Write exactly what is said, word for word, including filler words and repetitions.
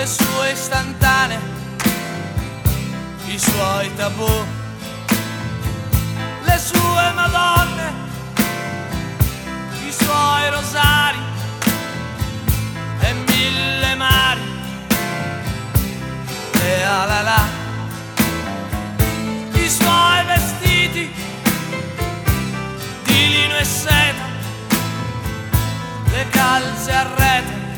le sue istantanee, i suoi tabù, le sue madonne, i suoi rosari e mille mari, e alala, i suoi vestiti di lino e seta, le calze a rete